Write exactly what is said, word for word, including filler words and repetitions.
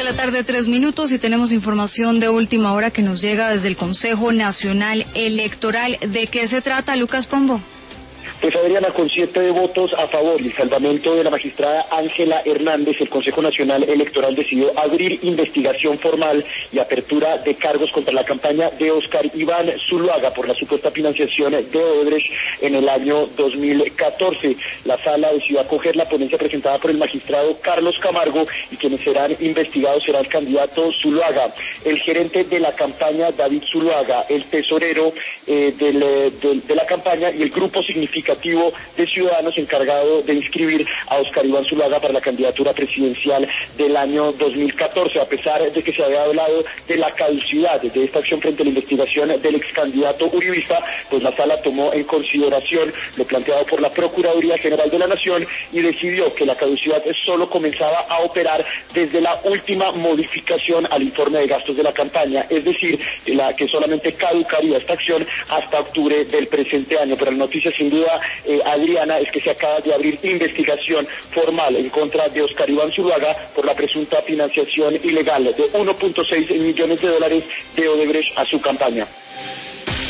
de la tarde, tres minutos, y tenemos información de última hora que nos llega desde el Consejo Nacional Electoral. ¿De qué se trata, Lucas Pombo? Pues Adriana, con siete votos a favor y el salvamento de la magistrada Ángela Hernández, el Consejo Nacional Electoral decidió abrir investigación formal y apertura de cargos contra la campaña de Óscar Iván Zuluaga por la supuesta financiación de Odebrecht en el año dos mil catorce. La sala decidió acoger la ponencia presentada por el magistrado Carlos Camargo y quienes serán investigados será el candidato Zuluaga, el gerente de la campaña David Zuluaga, el tesorero eh, del, de, de la campaña y el grupo significativo de ciudadanos encargado de inscribir a Óscar Iván Zuluaga para la candidatura presidencial del año dos mil catorce, a pesar de que se había hablado de la caducidad de esta acción frente a la investigación del ex candidato uribista, pues la sala tomó en consideración lo planteado por la Procuraduría General de la Nación y decidió que la caducidad solo comenzaba a operar desde la última modificación al informe de gastos de la campaña, es decir, la que solamente caducaría esta acción hasta octubre del presente año. Pero la noticia sin duda Eh, Adriana, es que se acaba de abrir investigación formal en contra de Óscar Iván Zuluaga por la presunta financiación ilegal de uno punto seis millones de dólares de Odebrecht a su campaña.